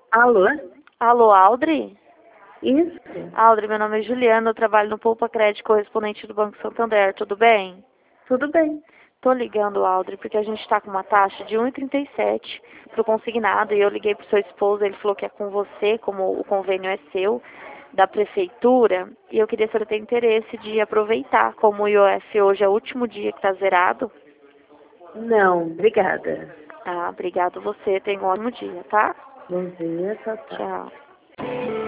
Alô? Alô, Aldri? Isso? Aldri, meu nome é Juliana, eu trabalho no Poupa Crédito, correspondente do Banco Santander, tudo bem? Tudo bem. Tô ligando, Aldri, porque a gente tá com uma taxa de 1,37 pro consignado e eu liguei pro seu esposo, ele falou que é com você, como o convênio é seu, da prefeitura, e eu queria saber se tem interesse de aproveitar, como o IOF hoje é o último dia que tá zerado. Não, obrigada. Ah, obrigado você, tenha um ótimo dia, tá? Bom dia, tchau, tchau. Tchau.